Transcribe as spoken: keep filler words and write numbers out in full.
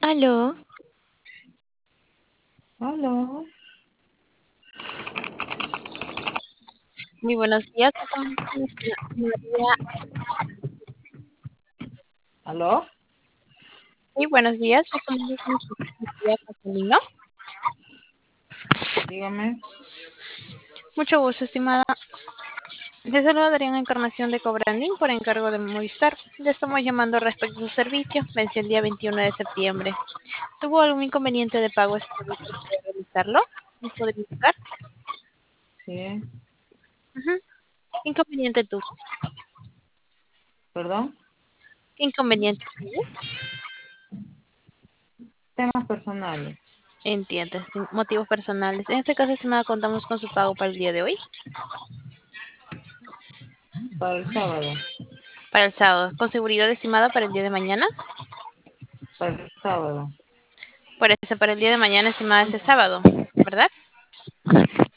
Aló, Aló, muy buenos días. Me comunico con la señora María. aló, Muy buenos días. Me comunico con la señora María Catalino. dígame. Mucho gusto, estimada. Le saluda Adriana Encarnación de Cobrandín por encargo de Movistar. Le estamos llamando respecto a su servicio. Venció el día veintiuno de septiembre. ¿Tuvo algún inconveniente de pago este servicio para realizarlo? ¿Me podría indicar? Sí, Ujú. ¿Qué inconveniente tuvo? perdón. ¿Qué inconveniente tuvo? Temas personales Entiendo, sin motivos personales. En este caso, estimada, contamos con su pago para el día de hoy. para el sábado, Para el sábado. ¿Con seguridad estimada para el día de mañana? para el sábado. Por eso, para el día de mañana, estimada, este sábado, ¿verdad?